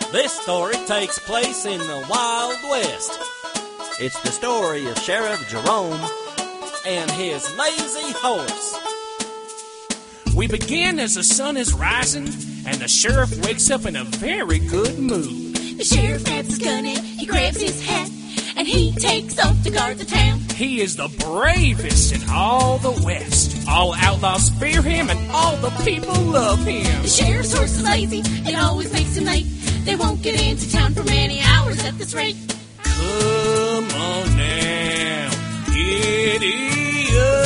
This story takes place in the Wild West. It's the story of Sheriff Jerome and his lazy horse. We begin as the sun is rising, and the sheriff wakes up in a very good mood. The sheriff grabs his gun and he grabs his hat, and he takes off to guard the town. He is the bravest in all the West. All outlaws fear him, and all the people love him. The sheriff's horse is lazy, it always makes him late. They won't get into town for many hours at this rate. Come on now, giddy up.